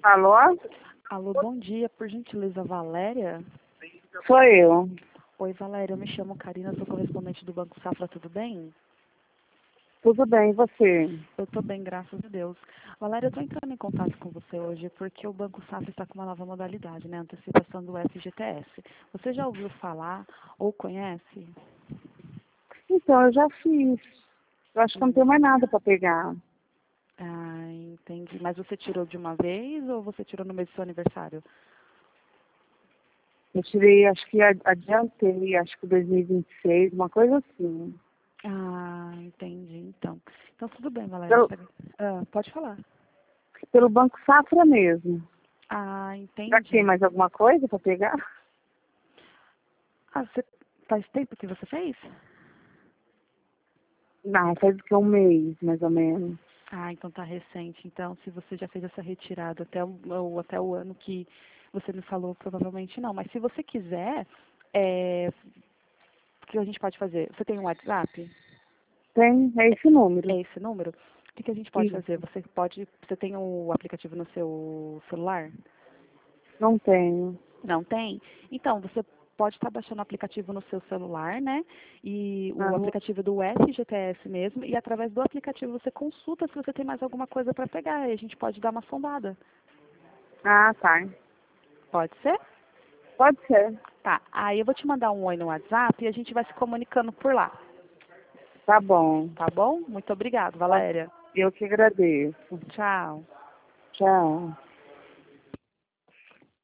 Alô? Alô, bom dia. Por gentileza, Valéria? Sou eu. Oi, Valéria. Eu me chamo Karina, sou correspondente do Banco Safra, tudo bem? Tudo bem, e você? Eu tô bem, graças a Deus. Valéria, eu tô entrando em contato com você hoje porque o Banco Safra está com uma nova modalidade, né? Antecipação do FGTS. Você já ouviu falar ou conhece? Então, eu já fiz. Eu acho que eu não tenho mais nada para pegar. Ah, entendi. Mas você tirou de uma vez ou você tirou no mês do seu aniversário? Eu tirei, acho que adiantei, acho que 2026, uma coisa assim. Ah, entendi. Então tudo bem, Valéria. Pelo, Pode falar. pelo Banco Safra mesmo. Ah, Será que tem entendi. mais alguma coisa para pegar? Ah, faz tempo que você fez? Não, faz o que um mês, mais ou menos. Ah, então tá recente. Então, se você já fez essa retirada até o ano que você me falou, provavelmente não. Mas se você quiser, o que a gente pode fazer? Você tem um WhatsApp? Tem, é esse número. É esse número? O que a gente pode fazer? Isso. Você tem o aplicativo no seu celular? Não tenho. Não tem? Então, você pode estar baixando o aplicativo no seu celular, né? E o Aham. aplicativo do FGTS mesmo, e através do aplicativo você consulta se você tem mais alguma coisa para pegar, e a gente pode dar uma sondada. Ah, tá. Pode ser? Pode ser. Tá. Aí eu vou te mandar um oi no WhatsApp e a gente vai se comunicando por lá. Tá bom. Tá bom? Muito obrigada, Valéria. Eu que agradeço. Tchau. Tchau.